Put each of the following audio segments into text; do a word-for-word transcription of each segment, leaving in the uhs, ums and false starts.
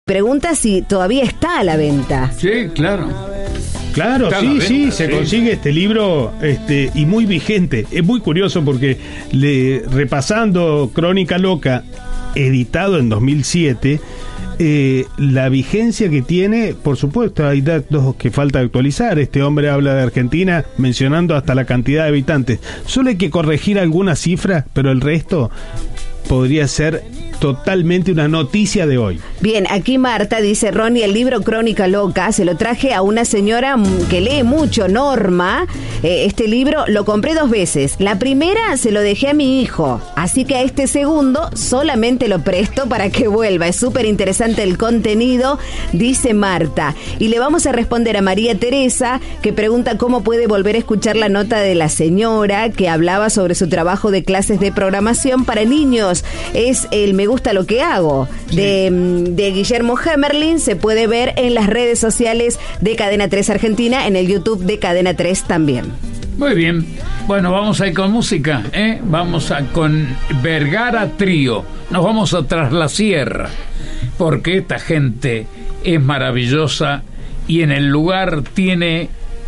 pregunta si todavía está a la venta. Sí, claro. Claro, Está sí, venta, sí, se sí. consigue este libro este, y muy vigente. Es muy curioso porque le, repasando Crónica Loca, editado en dos mil siete, eh, la vigencia que tiene, por supuesto, hay datos que falta actualizar. Este hombre habla de Argentina mencionando hasta la cantidad de habitantes. Solo hay que corregir alguna cifra, pero el resto podría ser totalmente una noticia de hoy. Bien, aquí Marta dice, Ronnie, el libro Crónica Loca se lo traje a una señora que lee mucho, Norma. Eh, este libro lo compré dos veces. La primera se lo dejé a mi hijo, así que a este segundo solamente lo presto para que vuelva. Es súper interesante el contenido, dice Marta. Y le vamos a responder a María Teresa, que pregunta cómo puede volver a escuchar la nota de la señora que hablaba sobre su trabajo de clases de programación para niños. Es el Me gusta lo que hago, de, de Guillermo Hemerling. Se puede ver en las redes sociales de Cadena tres Argentina, en el YouTube de Cadena tres también. Muy bien. Bueno, vamos a ir con música, ¿eh? Vamos a con Vergara Trío. Nos vamos a Tras la Sierra, porque esta gente es maravillosa y en el lugar tiene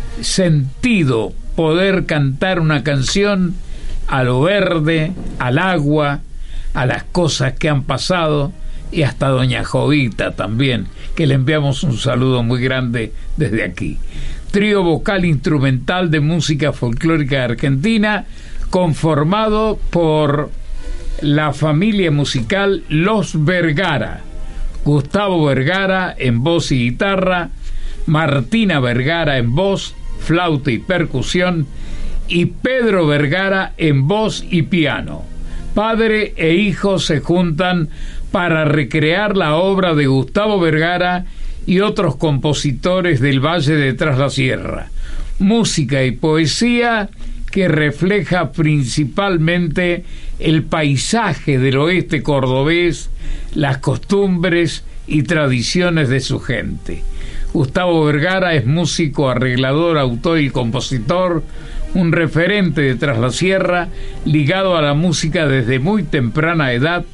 sentido poder cantar una canción a lo verde, al agua, a las cosas que han pasado, y hasta doña Jovita también, que le enviamos un saludo muy grande desde aquí. Trío vocal instrumental de música folclórica argentina, conformado por la familia musical Los Vergara. Gustavo Vergara en voz y guitarra, Martina Vergara en voz, flauta y percusión, y Pedro Vergara en voz y piano. Padre e hijo se juntan para recrear la obra de Gustavo Vergara y otros compositores del Valle de Tras la Sierra. Música y poesía que refleja principalmente el paisaje del oeste cordobés, las costumbres y tradiciones de su gente. Gustavo Vergara es músico, arreglador, autor y compositor, un referente de Tras la Sierra, ligado a la música desde muy temprana edad,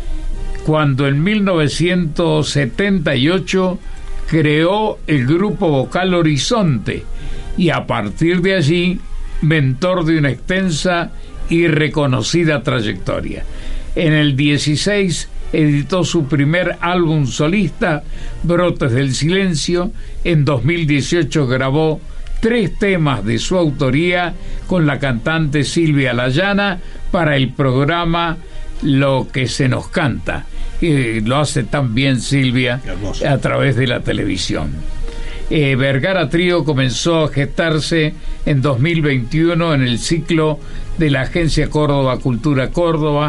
cuando en mil novecientos setenta y ocho creó el grupo vocal Horizonte, y a partir de allí, mentor de una extensa y reconocida trayectoria. En el dieciséis editó su primer álbum solista, Brotes del Silencio. En dos mil dieciocho grabó tres temas de su autoría con la cantante Silvia Layana para el programa Lo que se nos canta. Y lo hace tan bien Silvia a través de la televisión. Eh, Vergara Trío comenzó a gestarse en dos mil veintiuno en el ciclo de la Agencia Córdoba Cultura Córdoba.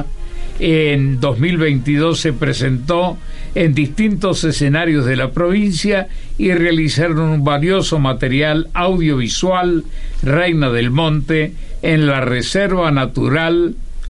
En dos mil veintidós se presentó en distintos escenarios de la provincia y realizaron un valioso material audiovisual, Reina del Monte, en la Reserva Natural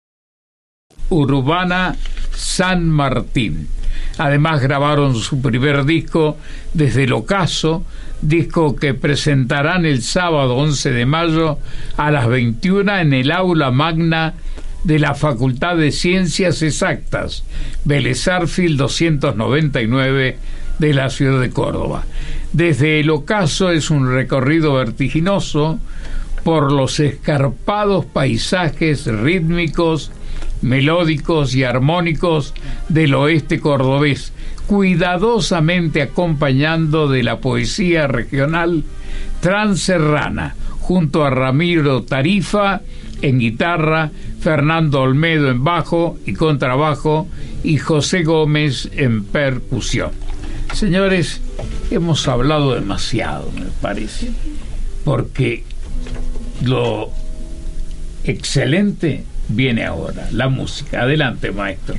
Urbana San Martín. Además grabaron su primer disco, Desde el Ocaso, disco que presentarán el sábado once de mayo a las veintiuna en el aula magna de la Facultad de Ciencias Exactas, Vélez Arfield doscientos noventa y nueve de la ciudad de Córdoba. Desde el Ocaso es un recorrido vertiginoso por los escarpados paisajes rítmicos, melódicos y armónicos del oeste cordobés, cuidadosamente acompañando de la poesía regional transerrana, junto a Ramiro Tarifa en guitarra, Fernando Olmedo en bajo y contrabajo y José Gómez en percusión. Señores, hemos hablado demasiado, me parece, porque lo excelente viene ahora, la música. Adelante, maestro.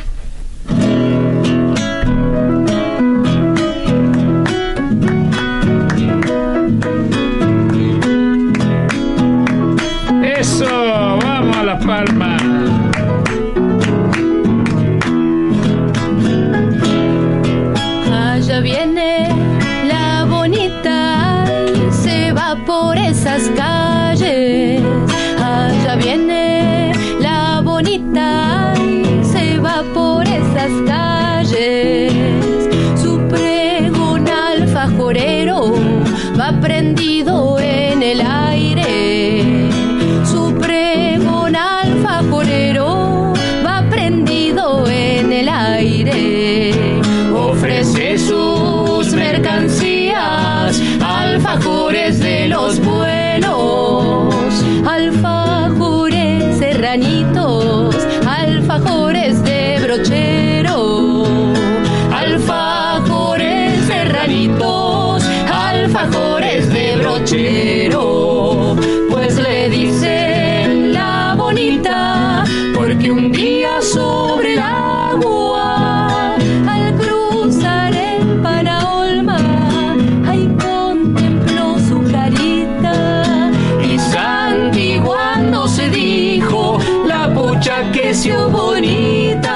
Eso, vamos a La Palma. Allá viene la bonita y se va por esas calles. Allá viene la bonita y se va por esas calles. Su ofrece sus mercancías, alfajores de los buenos, alfajores serranitos, alfajores de brochero, alfajores serranitos, alfajores de brochero, pues le dicen la bonita, porque un día sobre el agua, al cruzar el Paraolma, ahí contempló su carita, y santiguando se dijo, la pucha que sió bonita.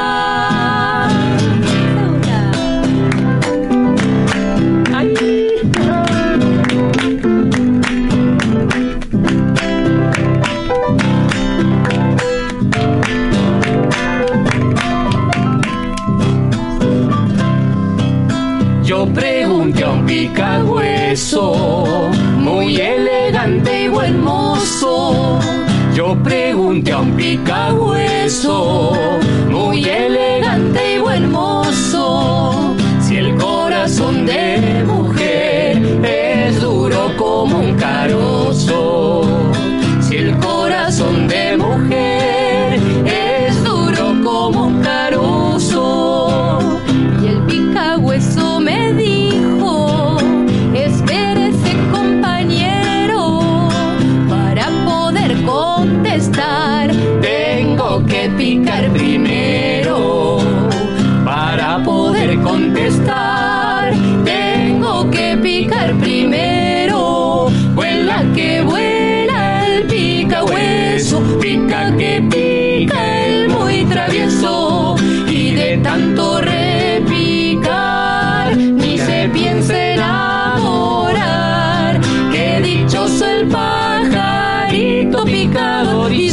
Yo pregunté a un picahueso, muy elegante y buen mozo. Yo pregunté a un picahueso, muy elegante y buen mozo, si el corazón de mujer es duro como un carozo. Si el corazón de mujer es duro como un carozo. Y el picahueso me dijo, espérese compañero, para poder contestar tengo que picar primero. Para poder contestar tengo que picar primero. Vuela que vuela el picahueso, pica que pica el muy travieso, y de tanto repicar ni se piensa enamorar. Qué dichoso el pajarito picador y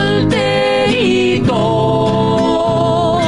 solterito.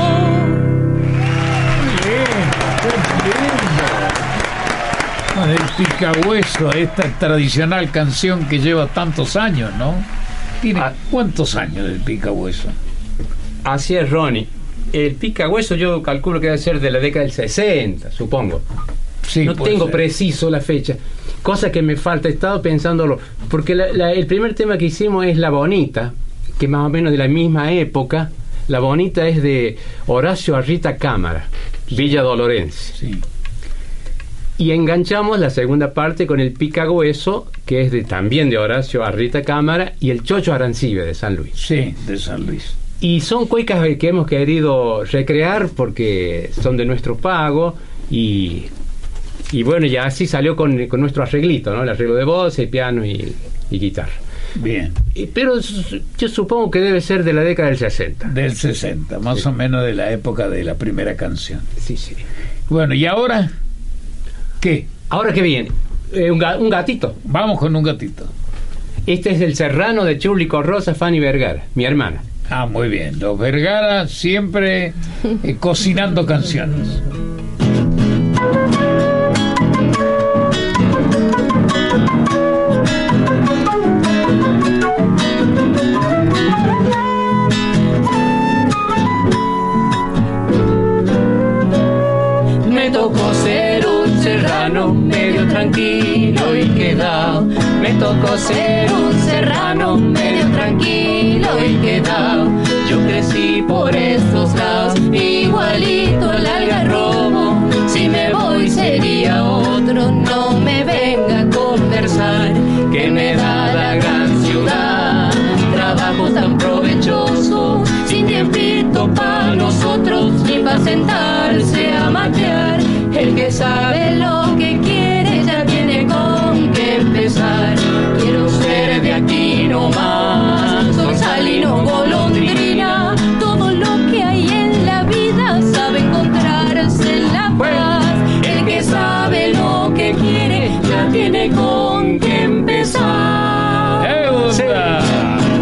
El picahueso, esta tradicional canción que lleva tantos años, ¿no? ¿Tiene ah. cuántos años el picahueso? Así es, Ronnie. El picahueso yo calculo que debe ser de la década del sesenta, supongo. Sí, no tengo ser. preciso la fecha. Cosa que me falta, he estado pensándolo. Porque la, la, el primer tema que hicimos es La Bonita, que más o menos de la misma época. La Bonita es de Horacio Arrita Cámara, Villa Dolorense. Sí. Y enganchamos la segunda parte con el picahueso, que es de, también de Horacio Arrita Cámara, y el Chocho Arancibe de San Luis. Sí, de San Luis. Y son cuecas que hemos querido recrear porque son de nuestro pago, y, y bueno, ya así salió con, con nuestro arreglito, ¿no? El arreglo de voz, y piano y, y guitarra. Bien. Y, pero yo supongo que debe ser de la década del sesenta. Del sesenta, más sí. o menos de la época de la primera canción. Sí, sí. Bueno, ¿y ahora qué? ¿Ahora qué viene? Eh, un, ga, un gatito. Vamos con un gatito. Este es el serrano de Churlico Rosa, Fanny Vergara, mi hermana. Ah, muy bien. Los Vergara siempre eh, cocinando canciones. Me tocó ser un serrano medio tranquilo y quedado. Me tocó ser un serrano medio tranquilo y quedado. Yo crecí por estos lados, igualito al algarrobo. Si me voy sería otro, no me venga a conversar, que me da la gran ciudad. Trabajo tan provechoso, sin tiempito para nosotros, ni para sentarse a matear. El que sabe lo que quiere ya tiene con qué empezar. Quiero ser de aquí nomás, son salino golondrina. Todo lo que hay en la vida sabe encontrarse en la paz. El que sabe lo que quiere ya tiene con qué empezar. ¡Me gusta! Sí.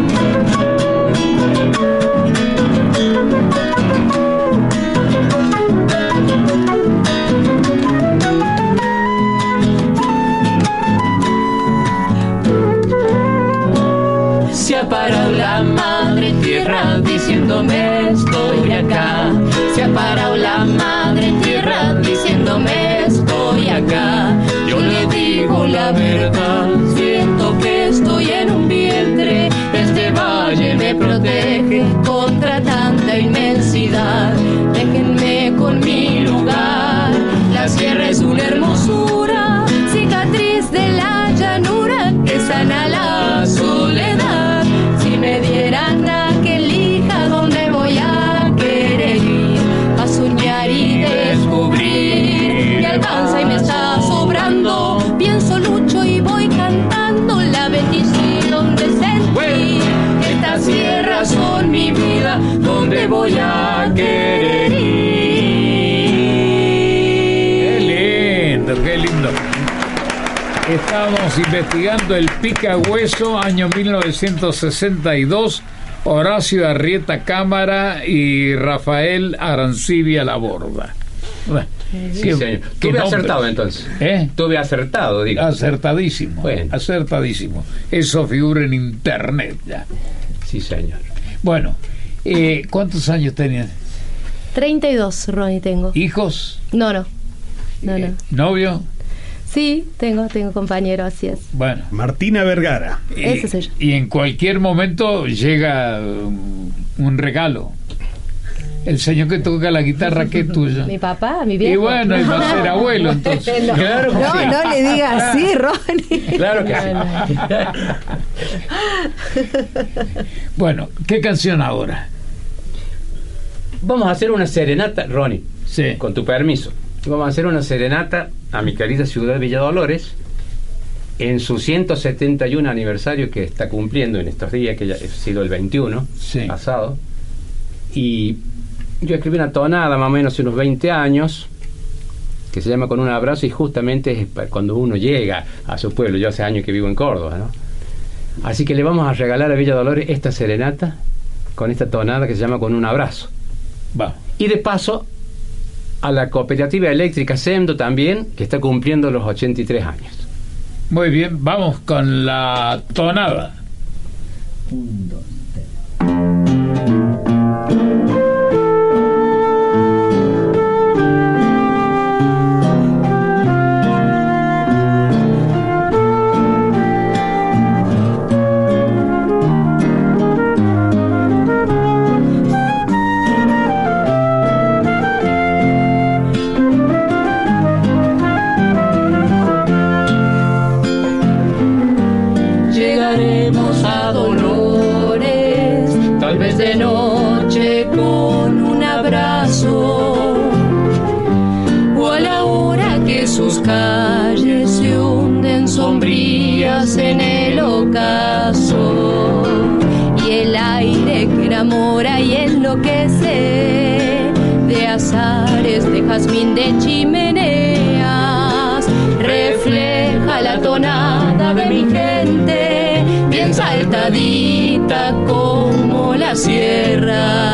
Se ha parado la madre tierra diciéndome estoy acá. Se ha parado la madre tierra diciendo sierra es una hermosura, cicatriz de la llanura que sana la soledad. Si me dieran a que elija dónde voy a querer ir, a soñar y descubrir, me alcanza y me está sobrando. Pienso, lucho y voy cantando la bendición de sentir. Estas sierras son mi vida, donde voy a querer ir. Qué lindo, qué lindo. Estábamos investigando el Picahueso, año mil novecientos sesenta y dos, Horacio Arrieta Cámara y Rafael Arancibia Laborda. Bueno, Sí, qué- señor. qué Tuve nombre. acertado entonces. ¿Eh? Tuve acertado, digo. Acertadísimo, Bueno. acertadísimo. Eso figura en internet ya. Sí, señor. Bueno, eh, ¿cuántos años tenías? treinta y dos, Ronnie, tengo. ¿Hijos? No, no. No, no. ¿Novio? Sí, tengo, tengo compañero, así es. Bueno. Martina Vergara. Y, Ese soy yo. y en cualquier momento llega um, un regalo. El señor que toca la guitarra, que es tuyo. Mi papá, mi viejo. Y bueno, y va a ser abuelo entonces. No, Claro que no, sí. no le digas así, Ronnie. Claro que sí. Bueno, ¿qué canción ahora? Vamos a hacer una serenata, Ronnie, Sí. con tu permiso. Vamos a hacer una serenata a mi querida ciudad de Villa Dolores en su ciento setenta y uno aniversario que está cumpliendo en estos días, que ya ha sido el veintiuno Sí. pasado. Y yo escribí una tonada más o menos hace unos veinte años que se llama Con un abrazo, y justamente es para cuando uno llega a su pueblo. Yo hace años que vivo en Córdoba, ¿no? Así que le vamos a regalar a Villa Dolores esta serenata con esta tonada que se llama Con un abrazo. Va. Y de paso a la cooperativa eléctrica SEMDO también, que está cumpliendo los ochenta y tres años. Muy bien, vamos con la tonada. Llegaremos a Dolores, tal vez de noche con un abrazo, o a la hora que sus calles se hunden sombrías en el ocaso, y el aire que enamora y enloquece, de azares, de jazmín, de chimeneas, refleja la tonada de mi gente, bien saltadita como la sierra.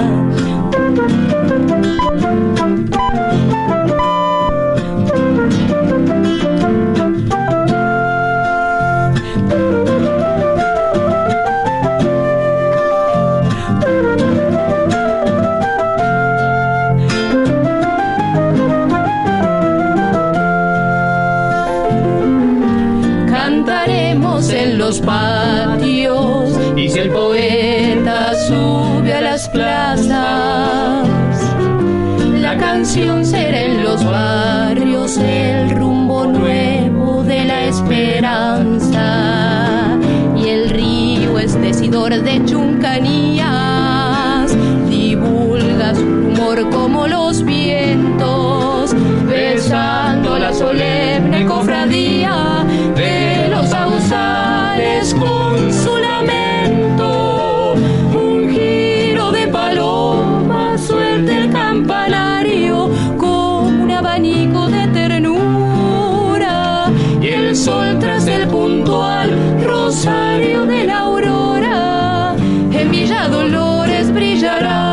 Cantaremos en los patios, y si el poeta sube a las plazas, la canción será en los barrios el rumbo nuevo de la esperanza, y el río es decidor de chuncanías, divulga su rumor como los vientos, besando la solemne cofradía de los sausales con su lamento. Un giro de paloma suelta el campanario como un abanico de ternura, y el sol tras el puntual rosario de la aurora en Villa Dolores brillará.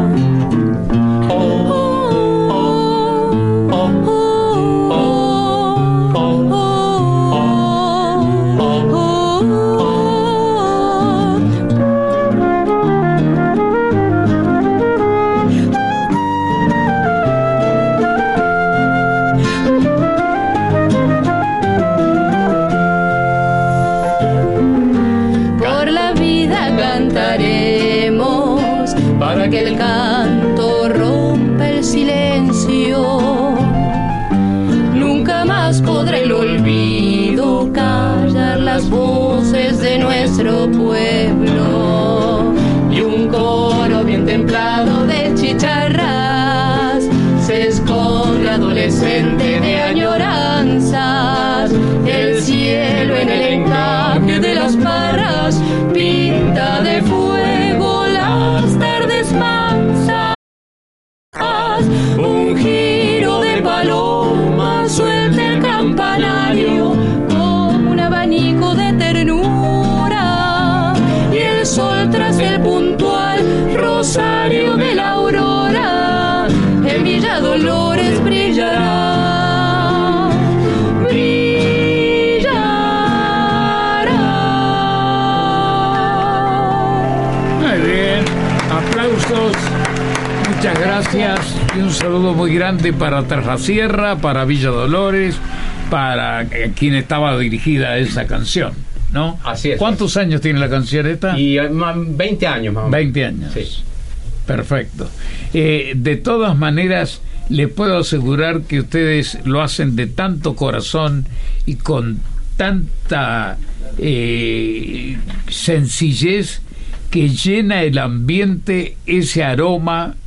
Oh, oh, oh, oh, oh. jamás podrá el olvido callar las voces de nuestro pueblo. Y un coro bien templado de chicharras se esconde adolescente de añoranzas. El cielo en el encaje de las parras pinta de fuego las tardes mansas. Un giro de paloma suelta el campanario como un abanico de ternura, y el sol tras el puntual rosario de la aurora en Villa Dolores brillará, brillará. Muy bien, aplausos, muchas gracias y un saludo muy grande para Tras la Sierra, para Villa Dolores, para quien estaba dirigida esa canción, ¿no? Así es. ¿Cuántos años tiene la canción esta? Y eh, ma- veinte años más o menos. veinte años. Sí. Perfecto. Eh, de todas maneras, les puedo asegurar que ustedes lo hacen de tanto corazón y con tanta eh, sencillez que llena el ambiente ese aroma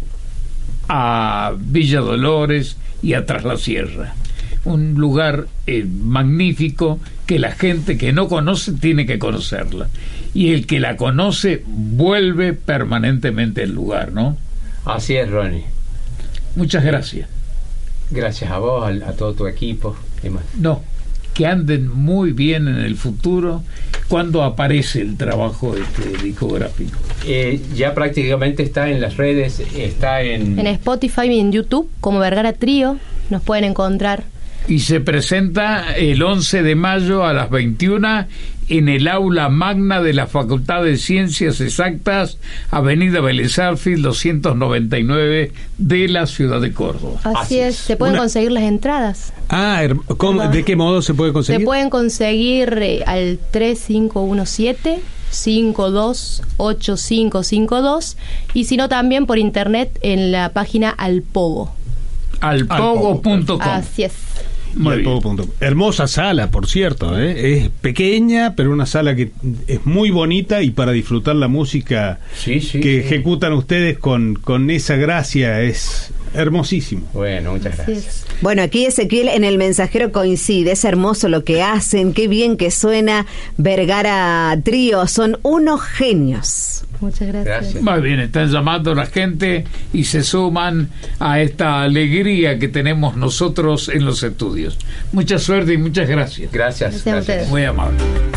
a Villa Dolores y a Tras la Sierra. Un lugar eh, magnífico que la gente que no conoce tiene que conocerla. Y el que la conoce vuelve permanentemente al lugar, ¿no? Así es, Ronnie. Muchas gracias. Gracias a vos, a, a todo tu equipo. Y más. No, que anden muy bien en el futuro. ¿Cuándo aparece el trabajo este discográfico? Eh, ya prácticamente está en las redes, está en... En Spotify y en YouTube, como Vergara Trío, nos pueden encontrar. Y se presenta el once de mayo a las veintiuna en el aula magna de la Facultad de Ciencias Exactas, Avenida Vélez Sarsfield doscientos noventa y nueve de la ciudad de Córdoba. Así, Así es, es. se pueden Una- conseguir las entradas. Ah, her- ¿cómo- ¿de qué modo se puede Se conseguir? pueden conseguir eh, al tres cinco uno siete, cinco dos ocho cinco cinco dos y si no también por internet en la página Alpogo. alpogo punto com. Así es. Muy Y al bien. todo punto. Hermosa sala, por cierto, ¿eh? Es pequeña, pero una sala que es muy bonita y para disfrutar la música Sí, sí, que sí. ejecutan ustedes con, con esa gracia es hermosísimo. Bueno, muchas Así gracias. es. Bueno, aquí Ezequiel en el mensajero coincide, es hermoso lo que hacen, qué bien que suena Vergara Trío, son unos genios. Muchas gracias. Gracias. Muy bien, están llamando a la gente y se suman a esta alegría que tenemos nosotros en los estudios. Mucha suerte y muchas gracias. Gracias. Gracias a ustedes. Muy amable.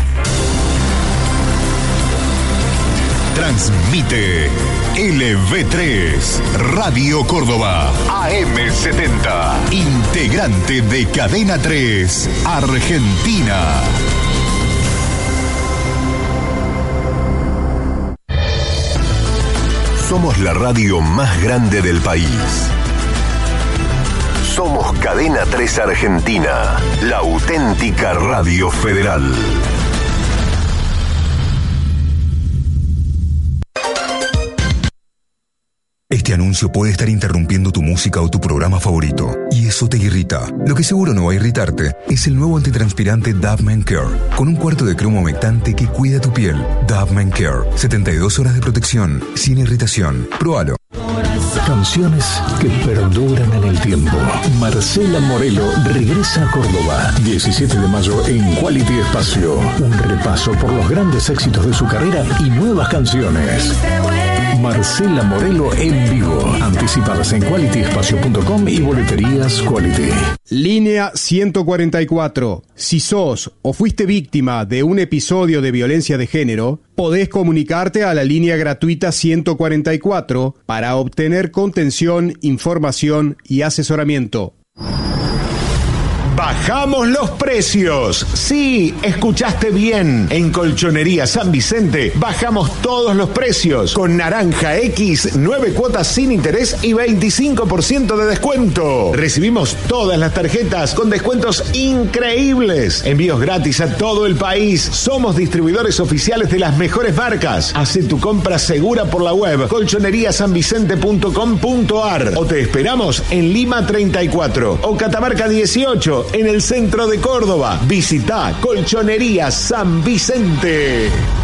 Transmite L V tres, Radio Córdoba, A M setenta, integrante de Cadena tres, Argentina. Somos la radio más grande del país. Somos Cadena tres Argentina, la auténtica radio federal. Este anuncio puede estar interrumpiendo tu música o tu programa favorito, y eso te irrita. Lo que seguro no va a irritarte es el nuevo antitranspirante Dove Men Care, con un cuarto de cromo humectante que cuida tu piel. Dove Men Care, setenta y dos horas de protección, sin irritación. Próbalo. Canciones que perduran en el tiempo. Marcela Morelo regresa a Córdoba. diecisiete de mayo en Quality Espacio. Un repaso por los grandes éxitos de su carrera y nuevas canciones. Marcela Morelo en vivo. Anticipadas en quality espacio punto com y boleterías Quality. Línea ciento cuarenta y cuatro. Si sos o fuiste víctima de un episodio de violencia de género, podés comunicarte a la línea gratuita ciento cuarenta y cuatro para obtener contención, información y asesoramiento. Bajamos los precios. Sí, escuchaste bien. En Colchonería San Vicente bajamos todos los precios. Con Naranja X, nueve cuotas sin interés y veinticinco por ciento de descuento. Recibimos todas las tarjetas con descuentos increíbles. Envíos gratis a todo el país. Somos distribuidores oficiales de las mejores marcas. Hacé tu compra segura por la web colchonería san vicente punto com punto ar o te esperamos en Lima treinta y cuatro o Catamarca dieciocho en el centro de Córdoba. Visita Colchonería San Vicente.